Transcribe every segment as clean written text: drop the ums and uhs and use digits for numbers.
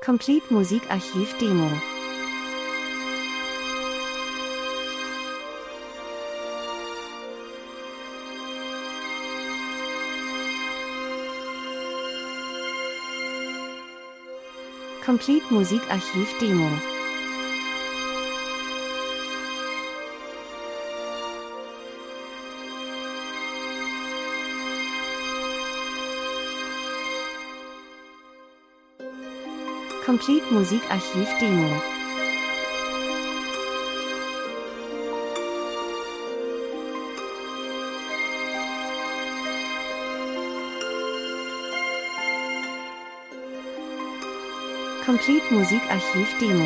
Complete Musikarchiv Demo. Complete Musikarchiv Demo. Complete Musikarchiv Demo. Complete Musikarchiv Demo.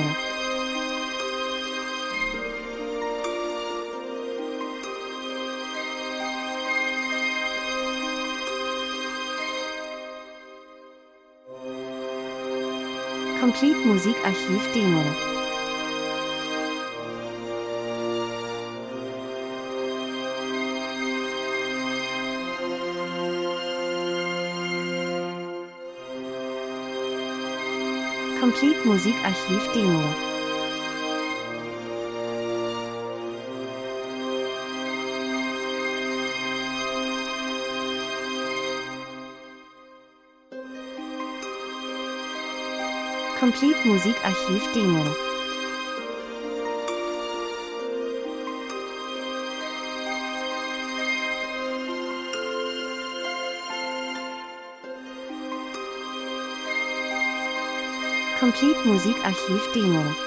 Complete Musikarchiv Demo. Complete Musikarchiv Demo. Complete Musikarchiv Demo. Complete Musikarchiv Demo.